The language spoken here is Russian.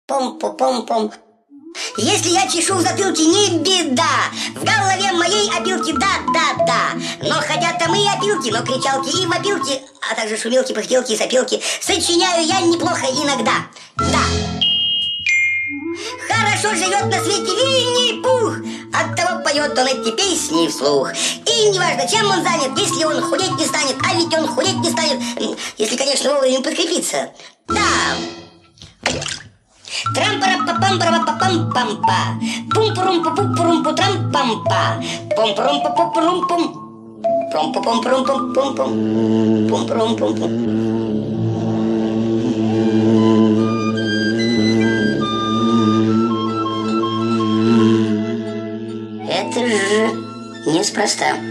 Пом-пом-пом-пом. Если я чешу в затылке, не беда. В голове моей опилки, да. Но хотя там и опилки, но кричалки и вопилки, а также шумелки, пыхтелки и сопелки сочиняю я неплохо иногда. Да. Хорошо живет на свете Винни-Пух, оттого поет он эти песни вслух. И неважно, чем он занят, если он худеть не станет, а ведь он худеть не станет, если, конечно, вовремя подкрепиться. Да. Трам-пара-па-пам-пара-па-пам-пам-па. Пум-пурум-пу-пу-пурум-пу-трам-пам-па. Пум-пурум-пу-пу-пурум-пум. Пум-пу-пум-пурум-пум-пум. Пум-пурум-пум-пум. Это же неспроста.